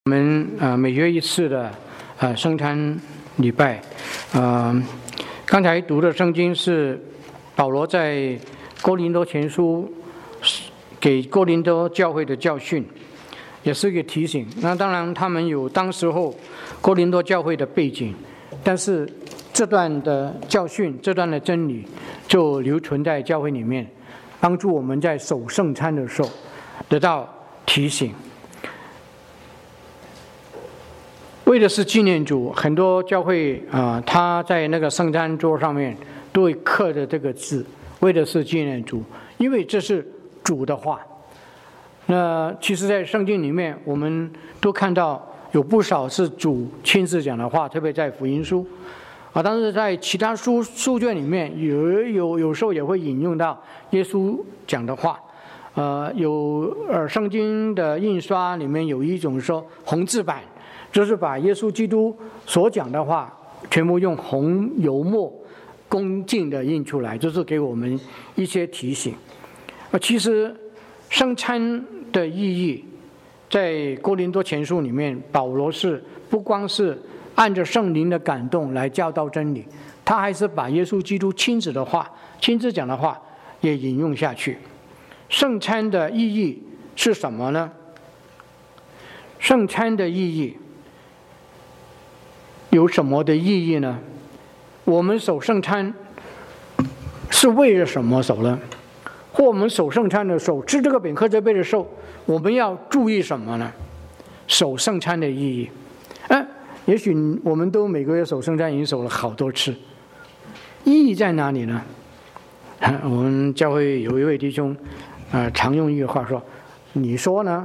我们每月一次的圣餐礼拜，刚才读的圣经是保罗在哥林多前书给哥林多教会的教训，也是一个提醒。那当然他们有当时候哥林多教会的背景，但是这段的教训，这段的真理就留存在教会里面，帮助我们在守圣餐的时候得到提醒。为的是纪念主，很多教会他在那个圣餐桌上面都会刻着这个字，为的是纪念主，因为这是主的话。那其实在圣经里面我们都看到有不少是主亲自讲的话，特别在福音书但是在其他书卷里面有时候也会引用到耶稣讲的话。圣经的印刷里面有一种说红字版，就是把耶稣基督所讲的话全部用红油墨恭敬的印出来，就是给我们一些提醒。其实圣餐的意义在哥林多前书里面，保罗是不光是按着圣灵的感动来教导真理，他还是把耶稣基督亲自讲的话也引用下去。圣餐的意义是什么呢？圣餐的意义有什么的意义呢？我们守圣餐是为了什么守呢？或我们守圣餐的时候，吃这个饼喝这杯的时候，我们要注意什么呢？守圣餐的意义也许我们都每个月守圣餐已经守了好多次，意义在哪里呢？我们教会有一位弟兄常用一个话说，你说呢？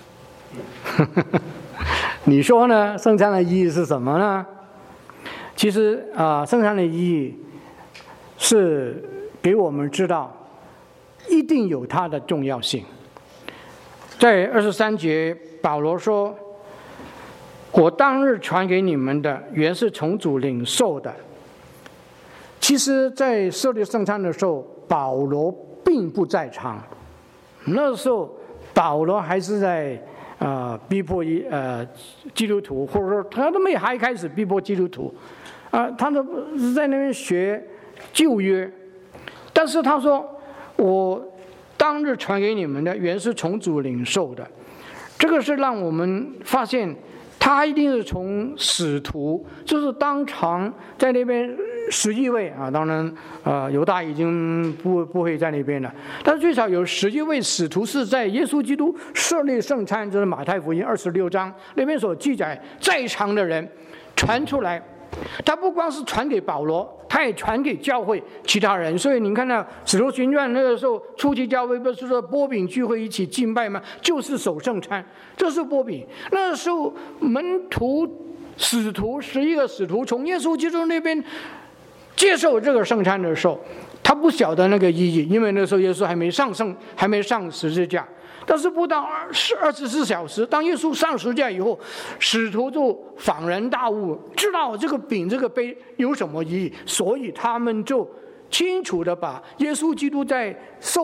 你说呢？圣餐的意义是什么呢？其实圣餐的意义是给我们知道一定有它的重要性。在23节保罗说，我当日传给你们的原是从主领受的。其实在设立圣餐的时候，保罗并不在场，那时候保罗还是在逼迫基督徒，或者说他都没还开始逼迫基督徒他都是在那边学旧约。但是他说，我当日传给你们的原是从主领受的，这个是让我们发现他一定是从使徒，就是当场在那边11位当然犹大已经不会在那边了，但是最少有11位使徒是在耶稣基督设立圣餐，就是马太福音26章那边所记载，在场的人传出来。他不光是传给保罗，他也传给教会其他人。所以你看到使徒行传那个时候初期教会不是说擘饼聚会一起敬拜吗？就是守圣餐，这是擘饼。那时候门徒使徒11个使徒从耶稣基督那边接受这个圣餐的时候，他不晓得那个意义，因为那时候耶稣还没上十字架。但是不到24小时，当耶稣上十字架以后，使徒就恍然大悟，知道这个饼这个杯有什么意义，所以他们就清楚的把耶稣基督在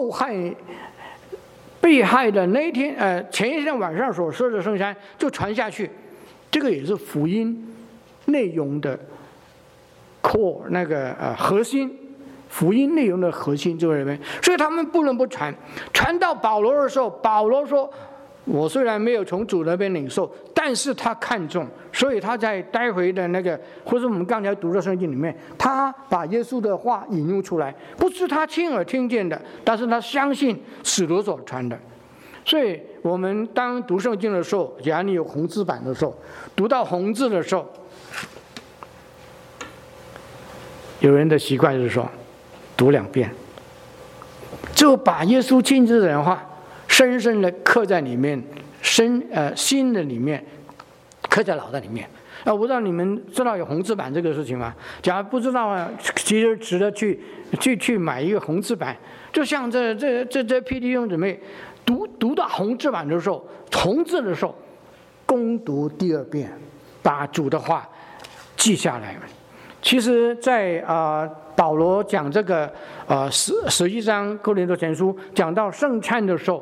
被害的那一天前一天晚上所设的圣餐就传下去。这个也是福音内容的 core 那个核心，福音内容的核心就是这边。所以他们不能不传到保罗的时候，保罗说，我虽然没有从主那边领受，但是他看重，所以他在待会的那个或者我们刚才读的圣经里面，他把耶稣的话引用出来，不是他亲耳听见的，但是他相信使徒所传的。所以我们当读圣经的时候，假如你有红字版的时候，读到红字的时候，有人的习惯是说读2遍，就把耶稣亲自的话深深的刻在里面，心的里面，刻在脑袋里面。我不知道你们知道有红字版这个事情吗？假如不知道其实值得去买一个红字版。就像这批弟兄姊妹读到红字版的时候，红字的时候，攻读第2遍，把主的话记下来。其实在保罗讲这个11章哥林多前书讲到圣餐的时候，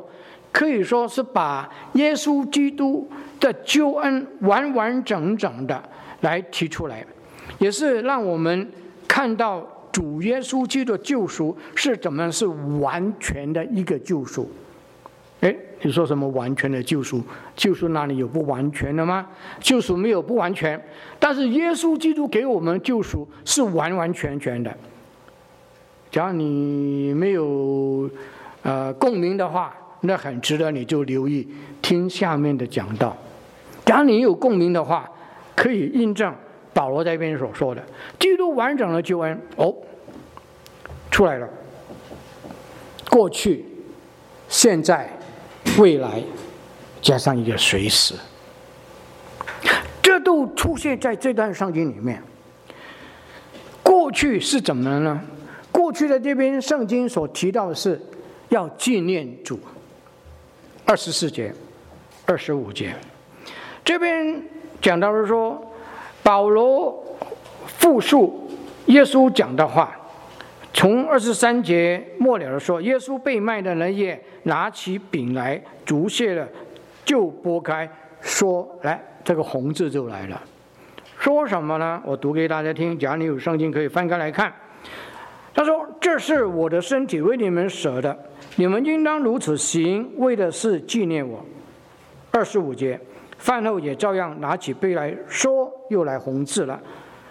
可以说是把耶稣基督的救恩完完整整的来提出来，也是让我们看到主耶稣基督的救赎是怎么是完全的一个救赎。你说什么完全的救赎？救赎那里有不完全的吗？救赎没有不完全，但是耶稣基督给我们救赎是完完全全的。假如你没有共鸣的话，那很值得你就留意听下面的讲道。假如你有共鸣的话，可以印证保罗在这边所说的基督完整的救恩出来了，过去、现在、未来，加上一个随时，这都出现在这段圣经里面。过去是怎么呢？过去的这边圣经所提到的是要纪念主，24节、25节，这边讲到的说，保罗复述耶稣讲的话。从23节末了的说，耶稣被卖的那夜，拿起饼来，祝谢了，就拨开，说：“来，这个红字就来了。说什么呢？我读给大家听。假如你有圣经，可以翻开来看。他说：“这是我的身体，为你们舍的，你们应当如此行，为的是纪念我。”25节，饭后也照样拿起杯来说，又来红字了。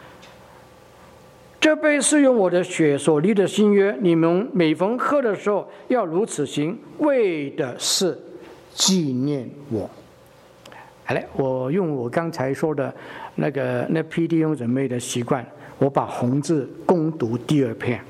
这杯是用我的血所立的新约，你们每逢喝的时候要如此行，为的是纪念我。好了，我用我刚才说的那批弟兄姊妹的习惯，我把红字攻读第2遍。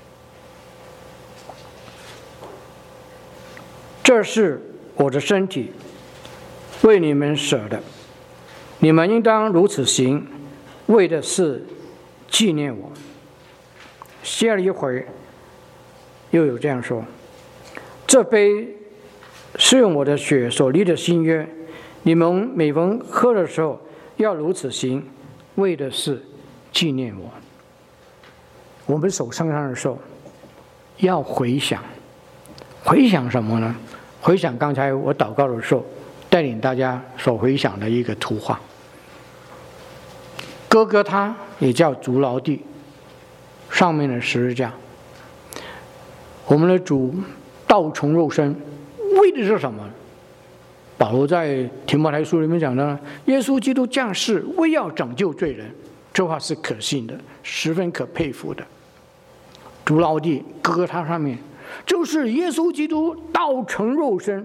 这是我的身体，为你们舍的，你们应当如此行，为的是纪念我。歇了一会儿，又有这样说：这杯是用我的血所立的新约，你们每逢喝的时候要如此行，为的是纪念我。我们手上的时候要回想，回想什么呢？回想刚才我祷告的时候带领大家所回想的一个图画。哥哥他也叫竹牢地，上面的十字架，我们的主道成肉身，为的是什么？保罗在提摩太书里面讲的，耶稣基督降世为要拯救罪人，这话是可信的，十分可佩服的。竹牢地哥哥他上面，就是耶稣基督道成肉身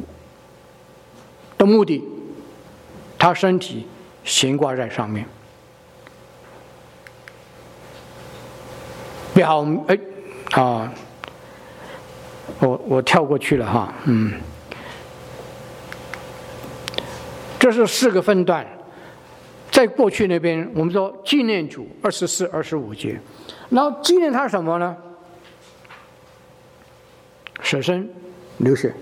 的目的，他身体悬挂在上面。我跳过去了哈，这是4个分段，在过去那边我们说纪念主24、25节，然后纪念他什么呢？舍身流血。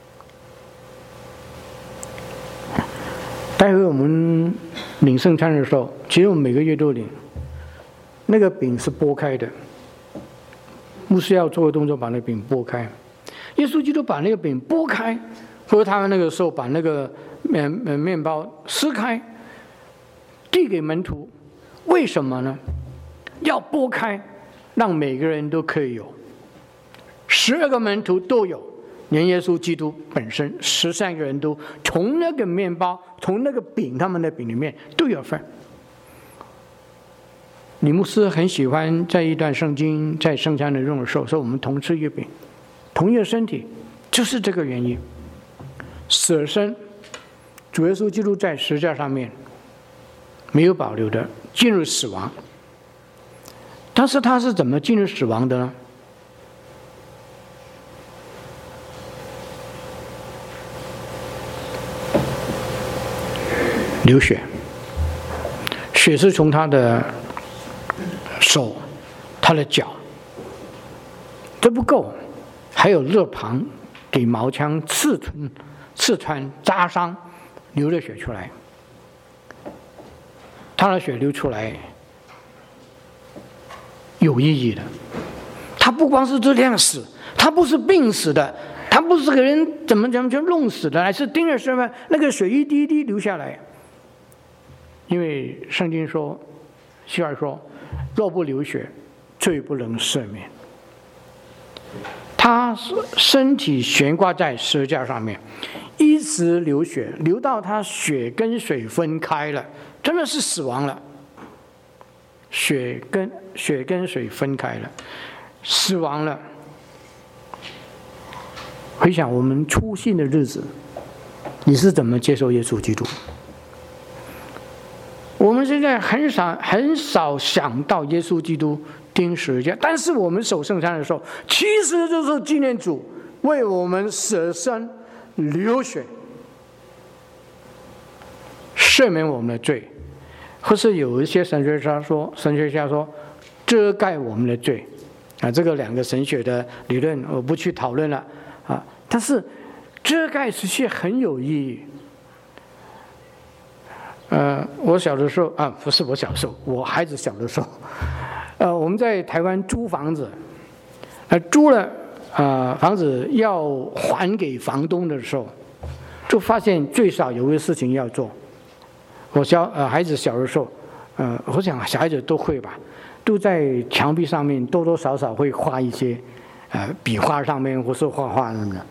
待会我们领圣餐的时候，其实我们每个月都领，那个饼是剥开的。牧师要做的动作，把那个饼剥开。耶稣基督把那个饼剥开，或者他们那个时候把那个面包撕开，递给门徒。为什么呢？要剥开，让每个人都可以有。12个门徒都有，连耶稣基督本身13个人都从那个面包，从那个饼，他们的饼里面都有份。李牧师很喜欢在一段圣经在圣餐的用的时候说，我们同吃一饼，同一个身体，就是这个原因。舍身，主耶稣基督在十字架上面没有保留的进入死亡，但是他是怎么进入死亡的呢？流血，血是从他的手，他的脚，这不够，还有肋旁给矛枪刺穿扎伤，流了血出来。他的血流出来有意义的，他不光是这样死，他不是病死的，他他不是给人怎么就弄死的，还是钉着什么那个水一滴一滴流下来。因为圣经说，希尔说，若不流血，罪不能赦免。他身体悬挂在十字架上面，一直流血，流到他血跟水分开了，真的是死亡了。血跟水分开了，死亡了。回想我们初信的日子，你是怎么接受耶稣基督？我们现在很少想到耶稣基督钉十字架，但是我们守圣餐的时候，其实就是纪念主为我们舍身流血，赦免我们的罪，或是有一些神学家说遮盖我们的罪啊，这个两个神学的理论我不去讨论了啊。但是遮盖其实很有意义。我小的时候啊，不是我小的时候，我孩子小的时候，我们在台湾租房子，租了房子要还给房东的时候，就发现最少有个事情要做。我孩子小的时候，我想小孩子都会吧，都在墙壁上面多多少少会画一些，笔画上面或是画画什么的。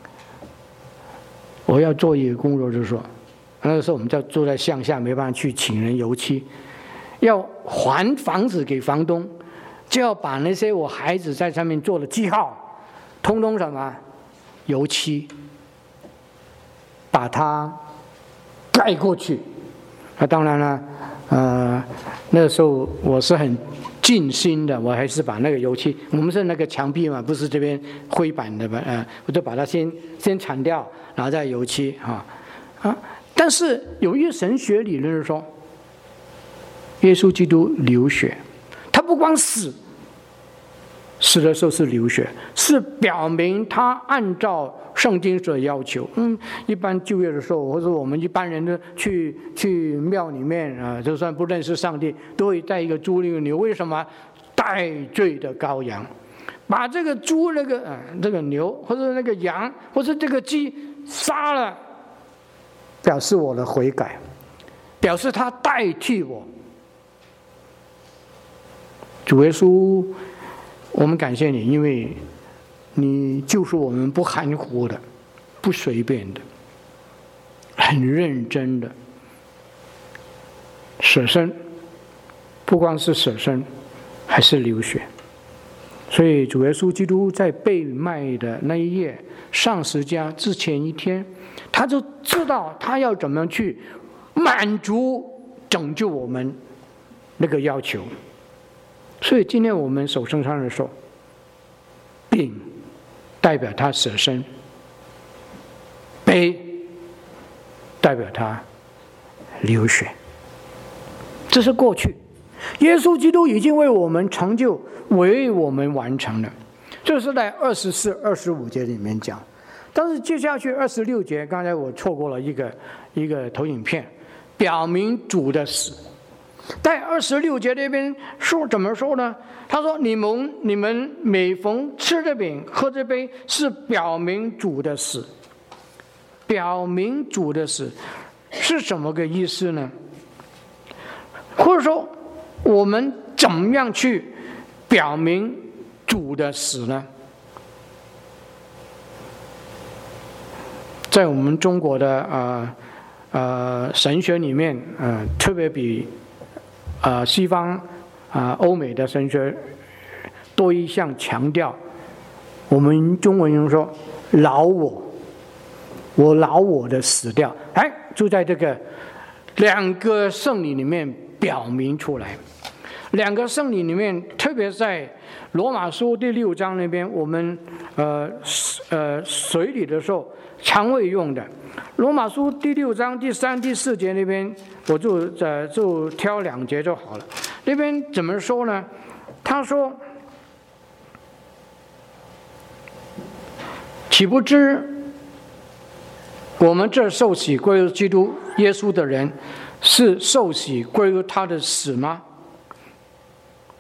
我要做一个工作，就是说，那个时候我们就住在乡下，没办法去请人油漆，要还房子给房东，就要把那些我孩子在上面做的记号，通通什么油漆，把它盖过去。当然了，那个时候我是很尽心的，我还是把那个油漆，我们是那个墙壁嘛，不是这边灰板的吧？我就把它先铲掉，然后再油漆但是有一个神学理论是说，耶稣基督流血，他不光死的时候是流血，是表明他按照圣经所要求。一般旧约的时候，或者我们一般人呢去庙里面就算不认识上帝，都会带一个猪那个牛，为什么？代罪的羔羊，把这个猪这个牛或者那个羊或者这个鸡杀了，表示我的悔改，表示他代替我。主耶稣，我们感谢你，因为你就是我们不含糊的，不随便的，很认真的舍身，不光是舍身，还是流血。所以主耶稣基督在被卖的那一夜，上十字架之前一天，他就知道他要怎么去满足拯救我们那个要求。所以今天我们守圣餐的时候，饼代表他舍身，杯代表他流血。这是过去，耶稣基督已经为我们成就，为我们完成了。这是在24、25节里面讲。但是接下去26节，刚才我错过了一个投影片，表明主的死。在26节那边说怎么说呢？他说：“你们每逢吃这饼、喝这杯，是表明主的死。”表明主的死是什么个意思呢？或者说，我们怎么样去表明主的死呢？在我们中国的神学里面，特别比西方欧美的神学多一项强调。我们中文用说老我老我的死掉，就在这个两个圣礼里面表明出来。两个圣礼里面，特别在罗马书第6章那边，我们水礼的时候常会用的。罗马书第6章第3、第4节那边，我就挑2节就好了。那边怎么说呢？他说：“岂不知我们这受洗归入基督耶稣的人，是受洗归入他的死吗？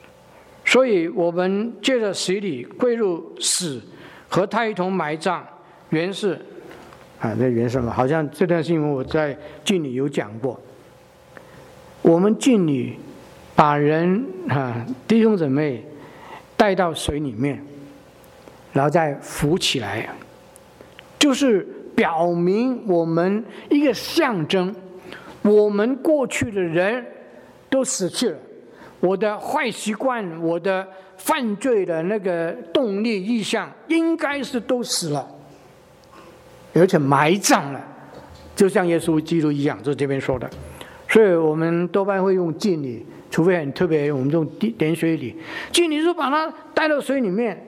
所以我们借着洗礼归入死，和他一同埋葬， 原是这原是嘛，好像这段新闻我在敬礼有讲过。我们敬礼把人弟兄姊妹带到水里面，然后再浮起来，就是表明我们一个象征，我们过去的人都死去了，我的坏习惯，我的犯罪的那个动力意向，应该是都死了，而且埋葬了，就像耶稣基督一样，就这边说的。所以我们多半会用敬礼，除非很特别，我们用点水礼。敬礼是把它带到水里面。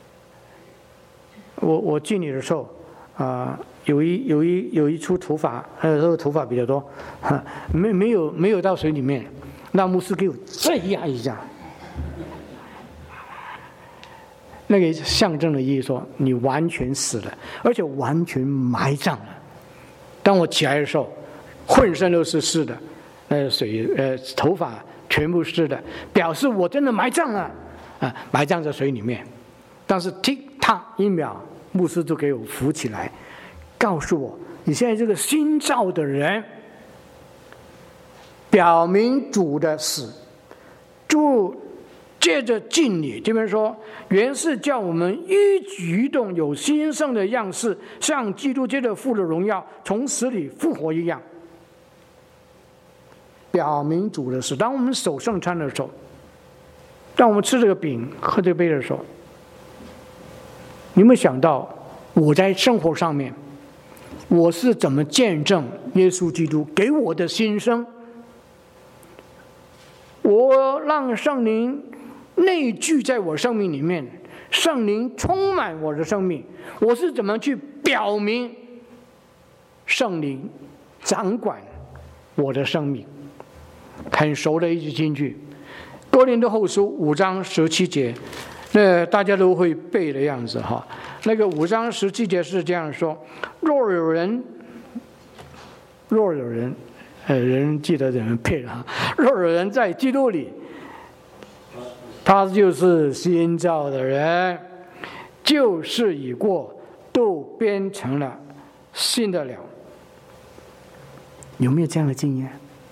我敬礼的时候，有一处头发，那时候头发比较多，没有到水里面，那牧师给我再压一下。那个象征的意义说，你完全死了，而且完全埋葬了。当我起来的时候，浑身都是湿的，头发全部湿的，表示我真的埋葬了，埋葬在水里面。但是踢踏一秒，牧师就给我扶起来，告诉我，你现在这个新造的人，表明主的死，就借着敬礼，这边说，原是叫我们一举一动有新生的样式，像基督借着父的荣耀从死里复活一样。表明主的死。当我们守圣餐的时候，当我们吃这个饼喝这个杯的时候，你有没有想到我在生活上面我是怎么见证耶稣基督给我的新生？我让圣灵内聚在我生命里面，圣灵充满我的生命，我是怎么去表明圣灵掌管我的生命？很熟的一句金句，哥林多后书5章17节，那大家都会背的样子哈。那个5章17节是这样说：若有人，人记得怎么配了？若有人在基督里，他就是新造的人，旧事已过，都变成了新的了。有没有这样的经验？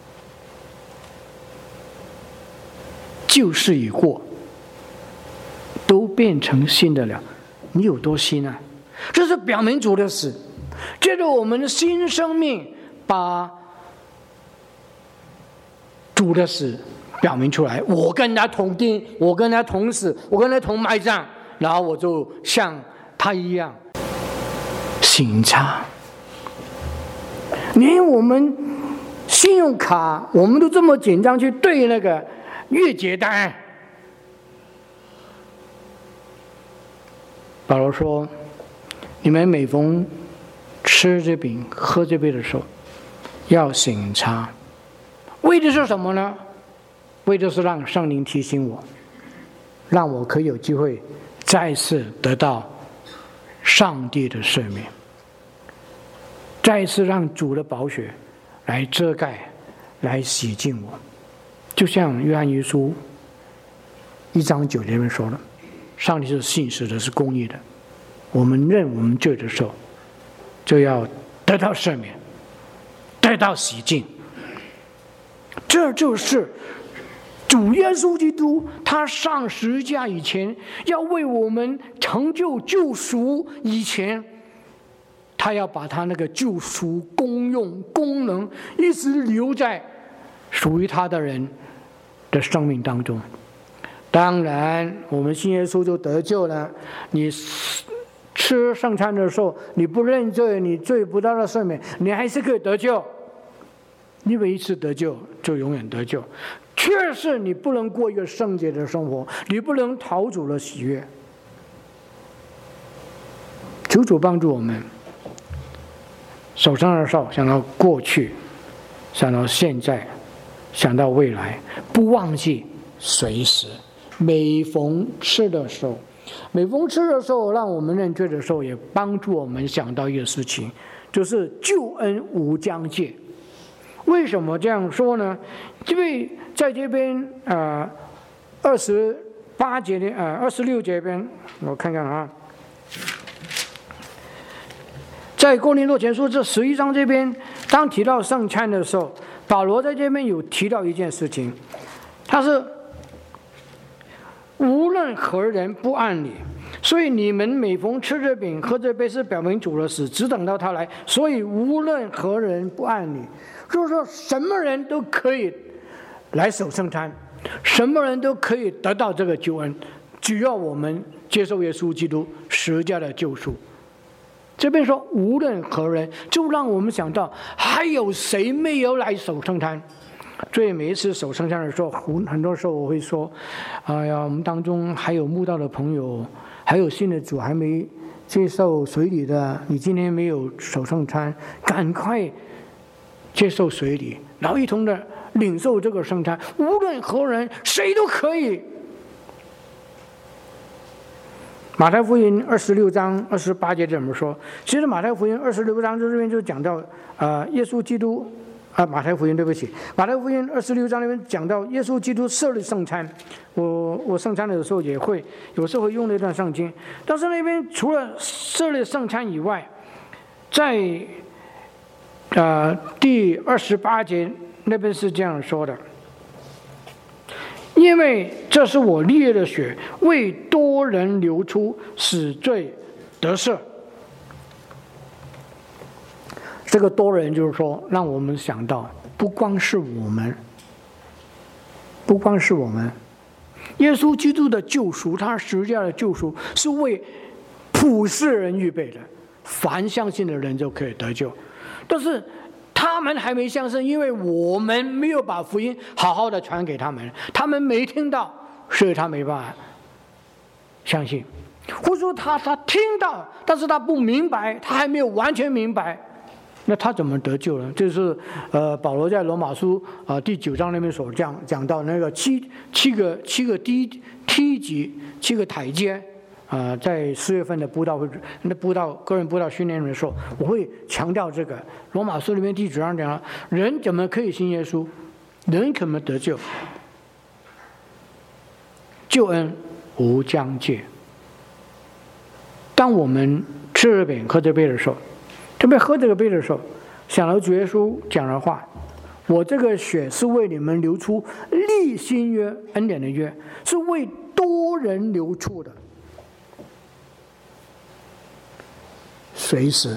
旧事已过，都变成新的了。你有多新啊？这是表明主的死，借着我们的新生命，把主的死表明出来。我跟他同钉，我跟他同死，我跟他同埋葬，然后我就像他一样行差。连我们信用卡，我们都这么紧张去对那个月结单。保罗说：“你们每逢吃这饼、喝这杯的时候，要省察。为的是什么呢？为的是让圣灵提醒我，让我可以有机会再次得到上帝的赦免，再一次让主的宝血来遮盖、来洗净我。就像约翰一书1章9节里面说的。”上帝是信实的，是公义的。我们认我们罪的时候，就要得到赦免，得到洗净。这就是主耶稣基督他上十字架以前，要为我们成就救赎以前，他要把他那个救赎功用、功能一直留在属于他的人的生命当中。当然我们信耶稣就得救了。你吃圣餐的时候，你不认罪，你罪不到了赦免，你还是可以得救。因为一次得救就永远得救，确实你不能过一个圣洁的生活，你不能讨主的喜悦。求主帮助我们手上的手想到过去，想到现在，想到未来，不忘记随时每逢吃的时候，让我们认罪的时候，也帮助我们想到一个事情，就是救恩无疆界。为什么这样说呢？因为在这边28节的26节边，我看看啊， 在哥林多前书这11章这边，当提到圣餐的时候，保罗在这边有提到一件事情，他是无论何人不按理，所以你们每逢吃这饼喝这杯，是表明主的死，只等到他来。所以无论何人不按理，就是说什么人都可以来守圣餐，什么人都可以得到这个救恩，只要我们接受耶稣基督十字架的救赎。这边说无论何人，就让我们想到还有谁没有来守圣餐。所以每一次守圣餐的时候，很多时候我会说，哎呀，我们当中还有慕道的朋友，还有信的主还没接受水礼的，你今天没有守圣餐，赶快接受水礼，然后一同的领受这个圣餐。无论何人，谁都可以。马太福音26章28节怎么说？其实马太福音26章这边就讲到，耶稣基督。马太福音26章那边讲到耶稣基督设立圣餐，我圣餐的时候有时候会用那段圣经，但是那边除了设立圣餐以外，在第28节那边是这样说的：因为这是我立约的血，为多人流出，使罪得赦。这个多人就是说，让我们想到不光是我们，耶稣基督的救赎，他十字架的救赎是为普世人预备的，凡相信的人就可以得救。但是他们还没相信，因为我们没有把福音好好的传给他们，他们没听到，所以他没办法相信。或者说他听到，但是他不明白，他还没有完全明白。那他怎么得救呢？就是保罗在罗马书第9章那边所讲到那个七个梯级7个台阶在4月份的个人布道训练的时候，我会强调这个。罗马书里面第9章讲，人怎么可以信耶稣？人怎么得救？救恩无疆界。当我们吃这饼喝这杯的时候，特别喝这个杯的时候，想到主耶稣讲的话，我这个血是为你们流出立新约恩典的约，是为多人流出的。随时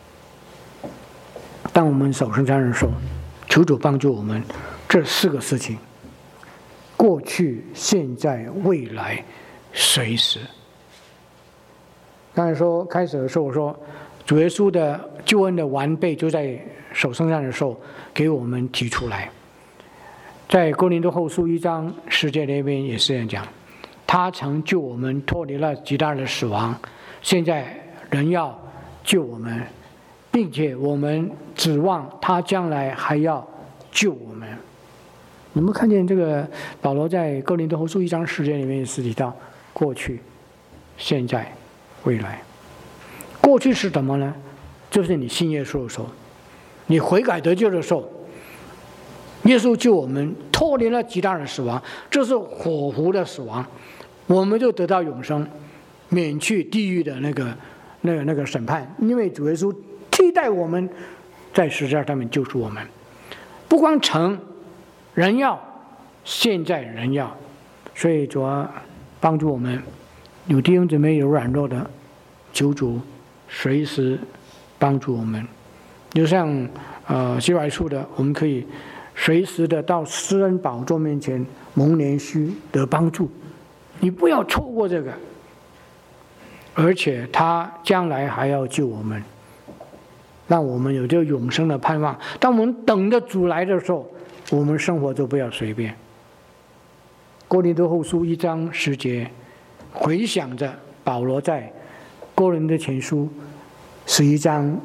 当我们守圣餐的时候，求主帮助我们这4个事情：过去、现在、未来，随时。刚才说开始的时候我说，主耶稣的救恩的完备就在守圣餐的时候给我们提出来。在哥林多后书1章10节那边也是这样讲，他曾救我们脱离了极大的死亡，现在仍要救我们，并且我们指望他将来还要救我们。你们看见这个保罗在哥林多后书1章10节里面也是提到过去、现在、未来。过去是什么呢？就是你信耶稣的时候，你悔改得救的时候，耶稣救我们脱离了极大的死亡，这是火湖的死亡，我们就得到永生，免去地狱的那个审判。因为主耶稣替代我们在十字架上面救赎我们，不光成人要，现在人要。所以主要帮助我们，有弟兄姊妹有软弱的，求主随时帮助我们。就像希伯来书的，我们可以随时的到施恩宝座面前蒙怜恤得帮助。你不要错过这个，而且他将来还要救我们，让我们有这个永生的盼望。当我们等着主来的时候，我们生活就不要随便。哥林多后书1章10节，回想着保罗在哥林多前书11章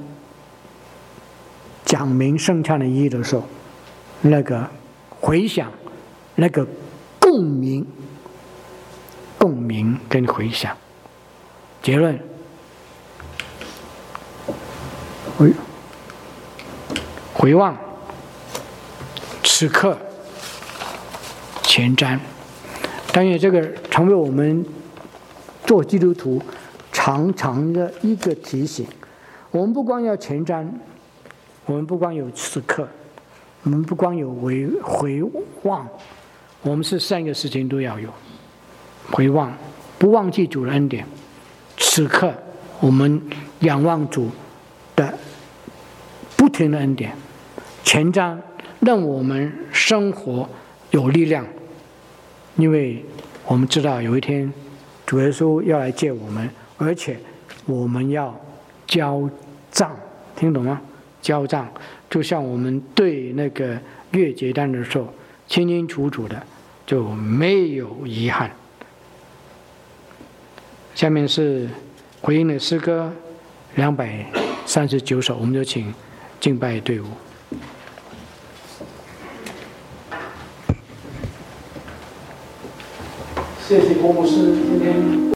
讲明圣餐的意义的时候，那个回想，那个共鸣跟回想。结论，回望此刻前瞻。但愿这个成为我们做基督徒常常的一个提醒。 我们不光要前瞻，我们不光有此刻，我们不光有回望，我们是3个事情都要有：回望，不忘记主的恩典；此刻，我们仰望主的不停的恩典；前瞻，让我们生活有力量，因为我们知道有一天主耶稣要来接我们，而且我们要交账，听懂吗？交账，就像我们对那个月结单的时候，清清楚楚的，就没有遗憾。下面是回应的诗歌239首，我们就请敬拜队伍。谢谢郭牧师今天。